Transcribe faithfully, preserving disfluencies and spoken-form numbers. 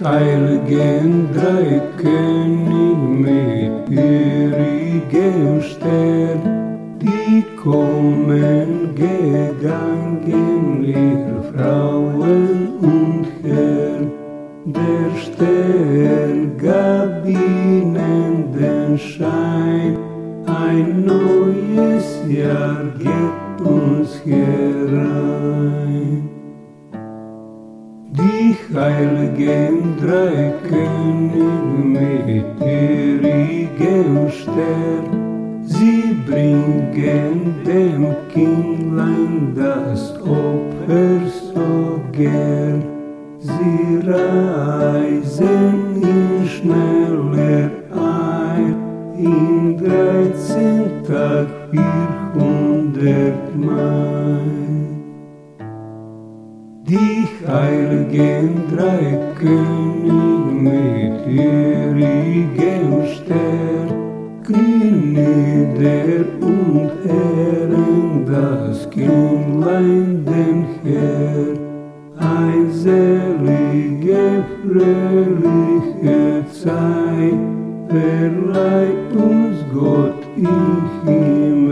heiligen drei König mit ihrem Stern, die kommen gegangen, ihr Frauen und Herren. Der Stern gab ihnen den Schein, ein neues Jahr geht uns herein. Die heiligen drei Könige mit ihrem Stern, sie bringen dem Kindlein das Opfer so gern. Sie reisen in schneller Eil, in dreizehn Tag vierhundert Meilen. Die heiligen drei Könige mit ihrem Stern, knien nieder und ehren das Kindlein den Herrn. Ein selige, fröhliche Zeit verleiht uns Gott im Himmel.